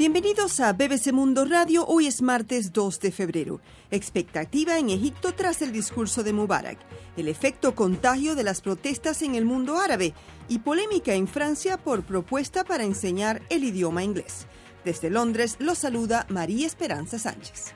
Bienvenidos a BBC Mundo Radio. Hoy es martes 2 de febrero. Expectativa en Egipto tras el discurso de Mubarak, el efecto contagio de las protestas en el mundo árabe y polémica en Francia por propuesta para enseñar el idioma inglés. Desde Londres los saluda María Esperanza Sánchez.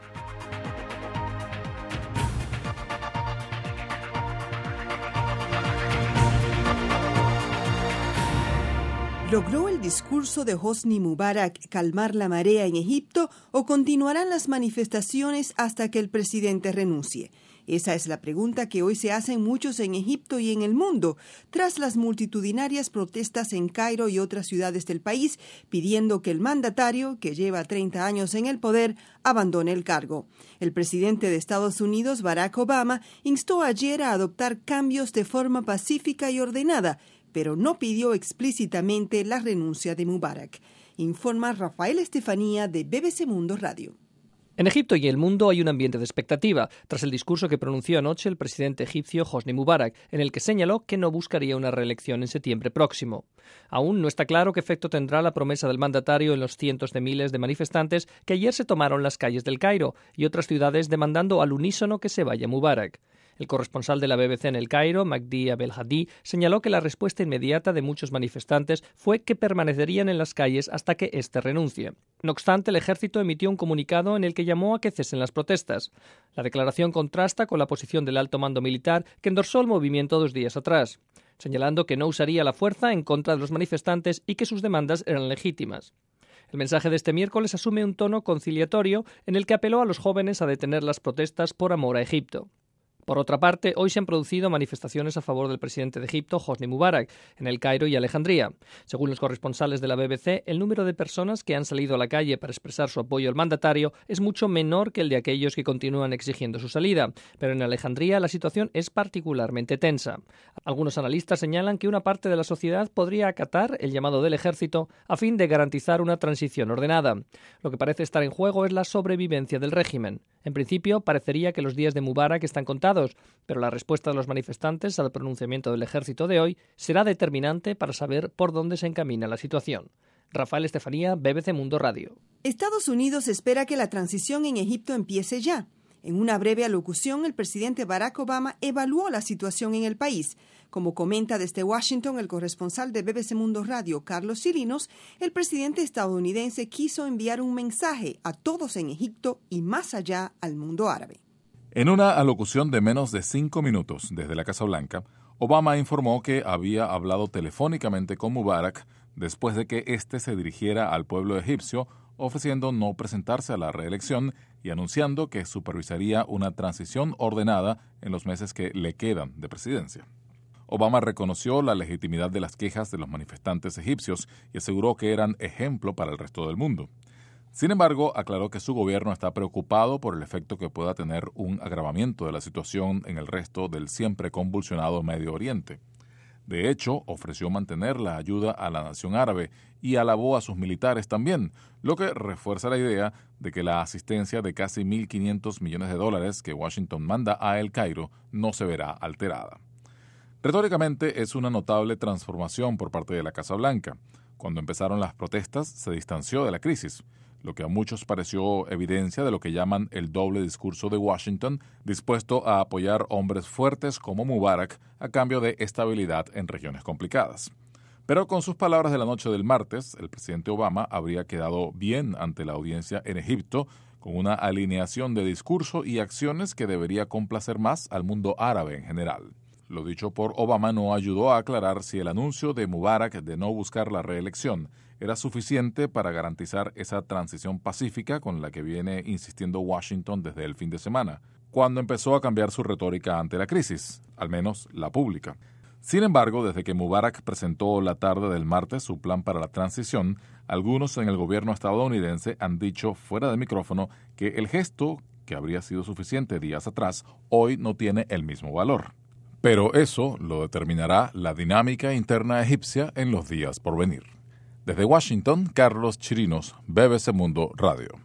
¿Logró el discurso de Hosni Mubarak calmar la marea en Egipto o continuarán las manifestaciones hasta que el presidente renuncie? Esa es la pregunta que hoy se hacen muchos en Egipto y en el mundo, tras las multitudinarias protestas en Cairo y otras ciudades del país, pidiendo que el mandatario, que lleva 30 años en el poder, abandone el cargo. El presidente de Estados Unidos, Barack Obama, instó ayer a adoptar cambios de forma pacífica y ordenada, pero no pidió explícitamente la renuncia de Mubarak. Informa Rafael Estefanía de BBC Mundo Radio. En Egipto y el mundo hay un ambiente de expectativa tras el discurso que pronunció anoche el presidente egipcio Hosni Mubarak, en el que señaló que no buscaría una reelección en septiembre próximo. Aún no está claro qué efecto tendrá la promesa del mandatario en los cientos de miles de manifestantes que ayer se tomaron las calles del Cairo y otras ciudades demandando al unísono que se vaya Mubarak. El corresponsal de la BBC en El Cairo, Magdi Abdelhadi, señaló que la respuesta inmediata de muchos manifestantes fue que permanecerían en las calles hasta que éste renuncie. No obstante, el ejército emitió un comunicado en el que llamó a que cesen las protestas. La declaración contrasta con la posición del alto mando militar que endorsó el movimiento 2 días atrás, señalando que no usaría la fuerza en contra de los manifestantes y que sus demandas eran legítimas. El mensaje de este miércoles asume un tono conciliatorio en el que apeló a los jóvenes a detener las protestas por amor a Egipto. Por otra parte, hoy se han producido manifestaciones a favor del presidente de Egipto, Hosni Mubarak, en El Cairo y Alejandría. Según los corresponsales de la BBC, el número de personas que han salido a la calle para expresar su apoyo al mandatario es mucho menor que el de aquellos que continúan exigiendo su salida, pero en Alejandría la situación es particularmente tensa. Algunos analistas señalan que una parte de la sociedad podría acatar el llamado del ejército a fin de garantizar una transición ordenada. Lo que parece estar en juego es la sobrevivencia del régimen. En principio, parecería que los días de Mubarak están contados, pero la respuesta de los manifestantes al pronunciamiento del ejército de hoy será determinante para saber por dónde se encamina la situación. Rafael Estefanía, BBC Mundo Radio. Estados Unidos espera que la transición en Egipto empiece ya. En una breve alocución, el presidente Barack Obama evaluó la situación en el país. Como comenta desde Washington el corresponsal de BBC Mundo Radio, Carlos Cirinos, el presidente estadounidense quiso enviar un mensaje a todos en Egipto y más allá al mundo árabe. En una alocución de menos de 5 minutos desde la Casa Blanca, Obama informó que había hablado telefónicamente con Mubarak después de que éste se dirigiera al pueblo egipcio ofreciendo no presentarse a la reelección y anunciando que supervisaría una transición ordenada en los meses que le quedan de presidencia. Obama reconoció la legitimidad de las quejas de los manifestantes egipcios y aseguró que eran ejemplo para el resto del mundo. Sin embargo, aclaró que su gobierno está preocupado por el efecto que pueda tener un agravamiento de la situación en el resto del siempre convulsionado Medio Oriente. De hecho, ofreció mantener la ayuda a la nación árabe y alabó a sus militares también, lo que refuerza la idea de que la asistencia de casi $1.500 millones que Washington manda a El Cairo no se verá alterada. Retóricamente, es una notable transformación por parte de la Casa Blanca. Cuando empezaron las protestas, se distanció de la crisis, lo que a muchos pareció evidencia de lo que llaman el doble discurso de Washington, dispuesto a apoyar hombres fuertes como Mubarak a cambio de estabilidad en regiones complicadas. Pero con sus palabras de la noche del martes, el presidente Obama habría quedado bien ante la audiencia en Egipto, con una alineación de discurso y acciones que debería complacer más al mundo árabe en general. Lo dicho por Obama no ayudó a aclarar si el anuncio de Mubarak de no buscar la reelección era suficiente para garantizar esa transición pacífica con la que viene insistiendo Washington desde el fin de semana, cuando empezó a cambiar su retórica ante la crisis, al menos la pública. Sin embargo, desde que Mubarak presentó la tarde del martes su plan para la transición, algunos en el gobierno estadounidense han dicho fuera de micrófono que el gesto, que habría sido suficiente días atrás, hoy no tiene el mismo valor. Pero eso lo determinará la dinámica interna egipcia en los días por venir. Desde Washington, Carlos Chirinos, BBC Mundo Radio.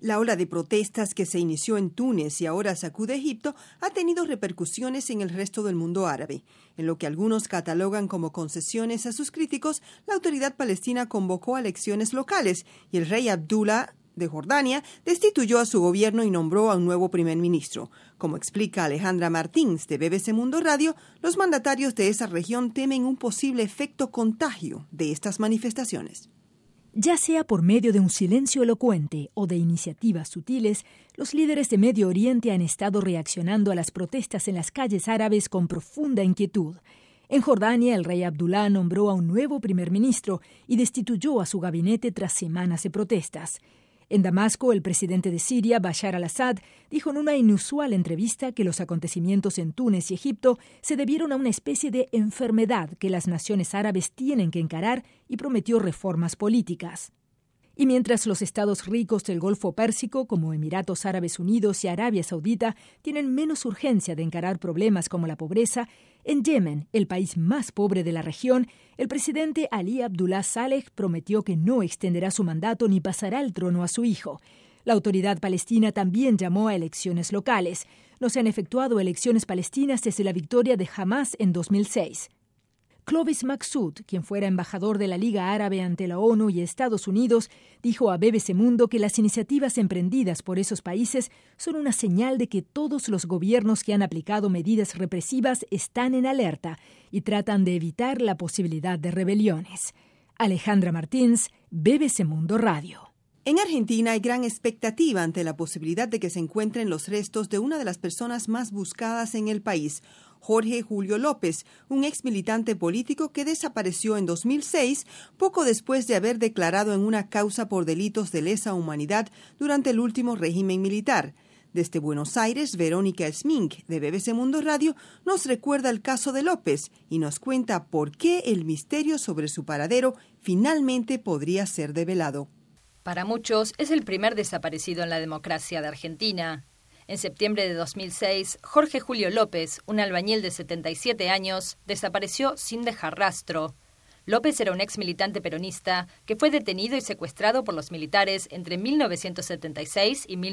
La ola de protestas que se inició en Túnez y ahora sacude Egipto ha tenido repercusiones en el resto del mundo árabe. En lo que algunos catalogan como concesiones a sus críticos, la autoridad palestina convocó a elecciones locales y el rey Abdullah de Jordania destituyó a su gobierno y nombró a un nuevo primer ministro. Como explica Alejandra Martins de BBC Mundo Radio, los mandatarios de esa región temen un posible efecto contagio de estas manifestaciones. Ya sea por medio de un silencio elocuente o de iniciativas sutiles, los líderes de Medio Oriente han estado reaccionando a las protestas en las calles árabes con profunda inquietud. En Jordania, el rey Abdullah nombró a un nuevo primer ministro y destituyó a su gabinete tras semanas de protestas. En Damasco, el presidente de Siria, Bashar al-Assad, dijo en una inusual entrevista que los acontecimientos en Túnez y Egipto se debieron a una especie de enfermedad que las naciones árabes tienen que encarar y prometió reformas políticas. Y mientras los estados ricos del Golfo Pérsico, como Emiratos Árabes Unidos y Arabia Saudita, tienen menos urgencia de encarar problemas como la pobreza, en Yemen, el país más pobre de la región, el presidente Ali Abdullah Saleh prometió que no extenderá su mandato ni pasará el trono a su hijo. La autoridad palestina también llamó a elecciones locales. No se han efectuado elecciones palestinas desde la victoria de Hamás en 2006. Clovis Maksud, quien fuera embajador de la Liga Árabe ante la ONU y Estados Unidos, dijo a BBC Mundo que las iniciativas emprendidas por esos países son una señal de que todos los gobiernos que han aplicado medidas represivas están en alerta y tratan de evitar la posibilidad de rebeliones. Alejandra Martins, BBC Mundo Radio. En Argentina hay gran expectativa ante la posibilidad de que se encuentren los restos de una de las personas más buscadas en el país, Jorge Julio López, un ex militante político que desapareció en 2006, poco después de haber declarado en una causa por delitos de lesa humanidad durante el último régimen militar. Desde Buenos Aires, Verónica Smink, de BBC Mundo Radio, nos recuerda el caso de López y nos cuenta por qué el misterio sobre su paradero finalmente podría ser develado. Para muchos, es el primer desaparecido en la democracia de Argentina. En septiembre de 2006, Jorge Julio López, un albañil de 77 años, desapareció sin dejar rastro. López era un ex militante peronista que fue detenido y secuestrado por los militares entre 1976 y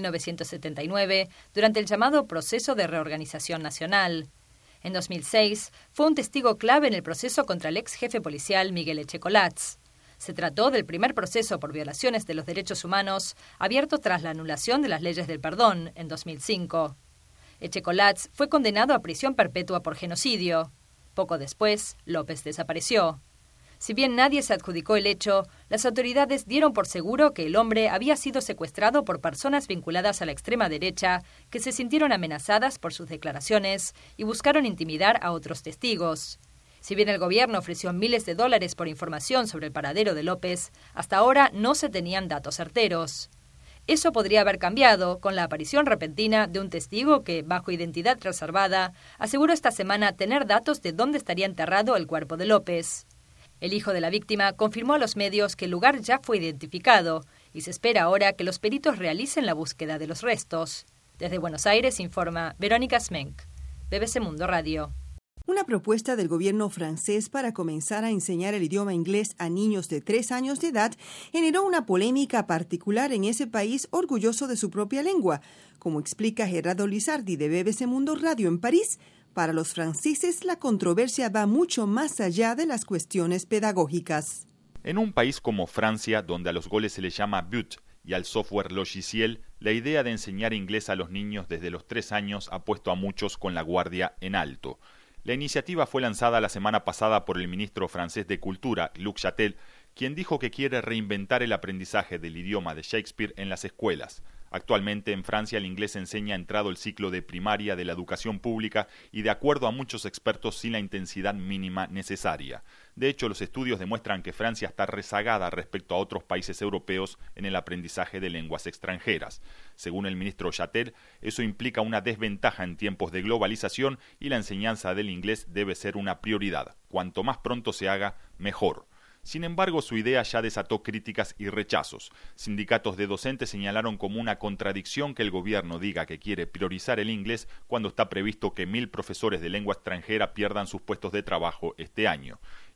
1979 durante el llamado Proceso de Reorganización Nacional. En 2006, fue un testigo clave en el proceso contra el ex jefe policial Miguel Echecolatz. Se trató del primer proceso por violaciones de los derechos humanos abierto tras la anulación de las leyes del perdón en 2005. Echecolatz fue condenado a prisión perpetua por genocidio. Poco después, López desapareció. Si bien nadie se adjudicó el hecho, las autoridades dieron por seguro que el hombre había sido secuestrado por personas vinculadas a la extrema derecha que se sintieron amenazadas por sus declaraciones y buscaron intimidar a otros testigos. Si bien el gobierno ofreció miles de dólares por información sobre el paradero de López, hasta ahora no se tenían datos certeros. Eso podría haber cambiado con la aparición repentina de un testigo que, bajo identidad reservada, aseguró esta semana tener datos de dónde estaría enterrado el cuerpo de López. El hijo de la víctima confirmó a los medios que el lugar ya fue identificado y se espera ahora que los peritos realicen la búsqueda de los restos. Desde Buenos Aires informa Verónica Smenk, BBC Mundo Radio. Una propuesta del gobierno francés para comenzar a enseñar el idioma inglés a niños de 3 años de edad generó una polémica particular en ese país orgulloso de su propia lengua. Como explica Gerardo Lizardi de BBC Mundo Radio en París, para los franceses la controversia va mucho más allá de las cuestiones pedagógicas. En un país como Francia, donde a los goles se les llama but y al software logiciel, la idea de enseñar inglés a los niños desde los 3 años ha puesto a muchos con la guardia en alto. La iniciativa fue lanzada la semana pasada por el ministro francés de Cultura, Luc Chatel, quien dijo que quiere reinventar el aprendizaje del idioma de Shakespeare en las escuelas. Actualmente en Francia el inglés se enseña entrado el ciclo de primaria de la educación pública y de acuerdo a muchos expertos sin la intensidad mínima necesaria. De hecho, los estudios demuestran que Francia está rezagada respecto a otros países europeos en el aprendizaje de lenguas extranjeras. Según el ministro Chatel, eso implica una desventaja en tiempos de globalización y la enseñanza del inglés debe ser una prioridad. Cuanto más pronto se haga, mejor. Sin embargo, su idea ya desató críticas y rechazos. Sindicatos de docentes señalaron como una contradicción que el gobierno diga que quiere priorizar el inglés cuando está previsto que 1.000 profesores de lengua extranjera pierdan sus puestos de trabajo este año.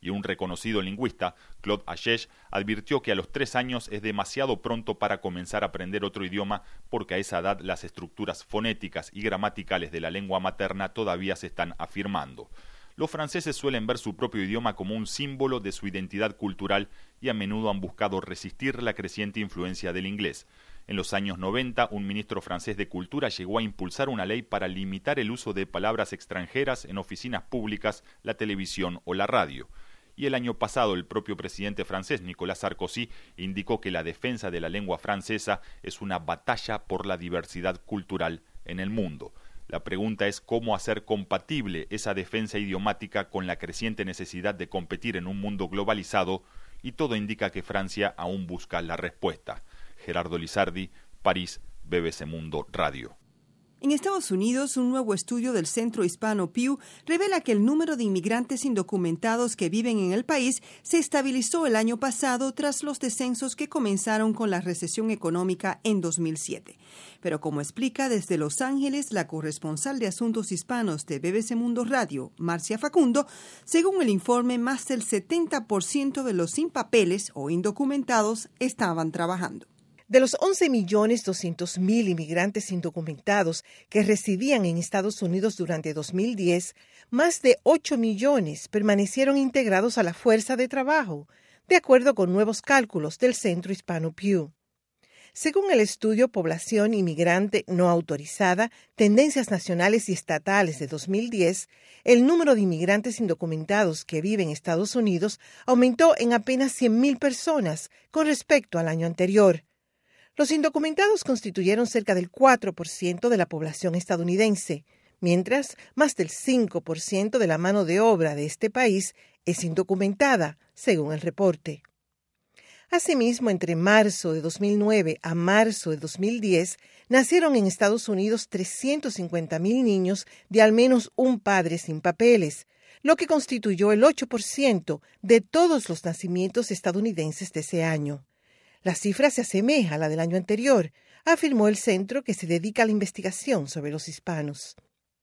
y un reconocido lingüista, Claude Hachech, advirtió que a los 3 años es demasiado pronto para comenzar a aprender otro idioma porque a esa edad las estructuras fonéticas y gramaticales de la lengua materna todavía se están afirmando. Los franceses suelen ver su propio idioma como un símbolo de su identidad cultural y a menudo han buscado resistir la creciente influencia del inglés. En los años 90, un ministro francés de Cultura llegó a impulsar una ley para limitar el uso de palabras extranjeras en oficinas públicas, la televisión o la radio. Y el año pasado, el propio presidente francés, Nicolas Sarkozy, indicó que la defensa de la lengua francesa es una batalla por la diversidad cultural en el mundo. La pregunta es cómo hacer compatible esa defensa idiomática con la creciente necesidad de competir en un mundo globalizado, y todo indica que Francia aún busca la respuesta. Gerardo Lizardi, París, BBC Mundo Radio. En Estados Unidos, un nuevo estudio del Centro Hispano Pew revela que el número de inmigrantes indocumentados que viven en el país se estabilizó el año pasado tras los descensos que comenzaron con la recesión económica en 2007. Pero como explica desde Los Ángeles la corresponsal de Asuntos Hispanos de BBC Mundo Radio, Marcia Facundo, según el informe, más del 70% de los sin papeles o indocumentados estaban trabajando. De los 11.200.000 inmigrantes indocumentados que residían en Estados Unidos durante 2010, más de 8 millones permanecieron integrados a la fuerza de trabajo, de acuerdo con nuevos cálculos del Centro Hispano Pew. Según el estudio Población Inmigrante No Autorizada, Tendencias Nacionales y Estatales de 2010, el número de inmigrantes indocumentados que viven en Estados Unidos aumentó en apenas 100.000 personas con respecto al año anterior. Los indocumentados constituyeron cerca del 4% de la población estadounidense, mientras más del 5% de la mano de obra de este país es indocumentada, según el reporte. Asimismo, entre marzo de 2009 a marzo de 2010, nacieron en Estados Unidos 350.000 niños de al menos un padre sin papeles, lo que constituyó el 8% de todos los nacimientos estadounidenses de ese año. La cifra se asemeja a la del año anterior, afirmó el centro que se dedica a la investigación sobre los hispanos.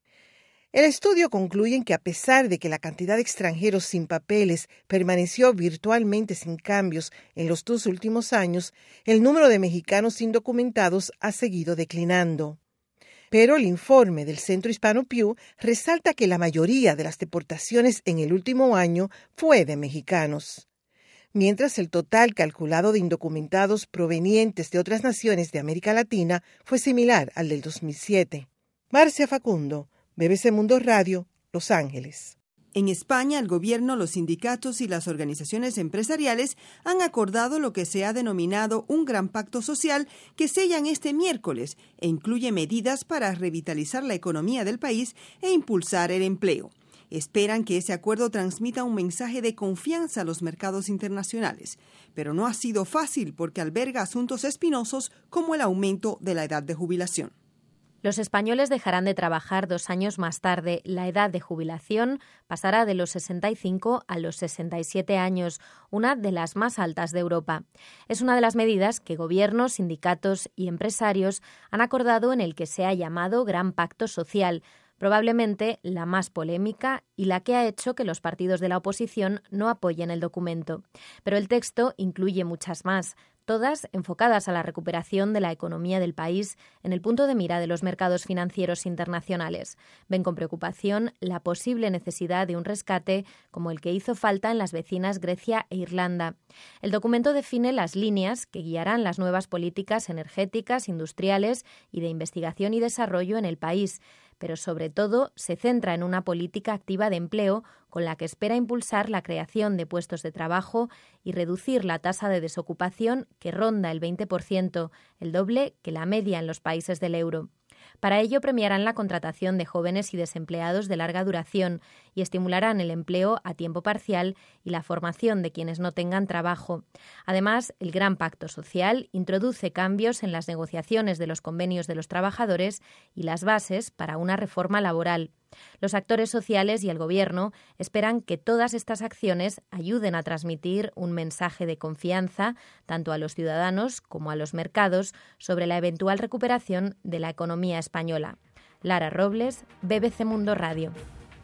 El estudio concluye en que a pesar de que la cantidad de extranjeros sin papeles permaneció virtualmente sin cambios en los 2 últimos años, el número de mexicanos indocumentados ha seguido declinando. Pero el informe del Centro Hispano Pew resalta que la mayoría de las deportaciones en el último año fue de mexicanos, mientras el total calculado de indocumentados provenientes de otras naciones de América Latina fue similar al del 2007. Marcia Facundo, BBC Mundo Radio, Los Ángeles. En España, el gobierno, los sindicatos y las organizaciones empresariales han acordado lo que se ha denominado un gran pacto social que sellan este miércoles e incluye medidas para revitalizar la economía del país e impulsar el empleo. Esperan que ese acuerdo transmita un mensaje de confianza a los mercados internacionales, pero no ha sido fácil porque alberga asuntos espinosos como el aumento de la edad de jubilación. Los españoles dejarán de trabajar 2 años más tarde. La edad de jubilación pasará de los 65 a los 67 años, una de las más altas de Europa. Es una de las medidas que gobiernos, sindicatos y empresarios han acordado en el que se ha llamado Gran Pacto Social, probablemente la más polémica y la que ha hecho que los partidos de la oposición no apoyen el documento. Pero el texto incluye muchas más, todas enfocadas a la recuperación de la economía del país en el punto de mira de los mercados financieros internacionales. Ven con preocupación la posible necesidad de un rescate como el que hizo falta en las vecinas Grecia e Irlanda. El documento define las líneas que guiarán las nuevas políticas energéticas, industriales y de investigación y desarrollo en el país, pero sobre todo se centra en una política activa de empleo con la que espera impulsar la creación de puestos de trabajo y reducir la tasa de desocupación que ronda el 20%, el doble que la media en los países del euro. Para ello premiarán la contratación de jóvenes y desempleados de larga duración y estimularán el empleo a tiempo parcial y la formación de quienes no tengan trabajo. Además, el Gran Pacto Social introduce cambios en las negociaciones de los convenios de los trabajadores y las bases para una reforma laboral. Los actores sociales y el Gobierno esperan que todas estas acciones ayuden a transmitir un mensaje de confianza tanto a los ciudadanos como a los mercados sobre la eventual recuperación de la economía española. Lara Robles, BBC Mundo Radio.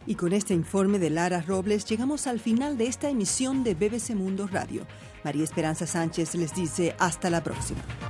Y con este informe de Lara Robles llegamos al final de esta emisión de BBC Mundo Radio. María Esperanza Sánchez les dice hasta la próxima.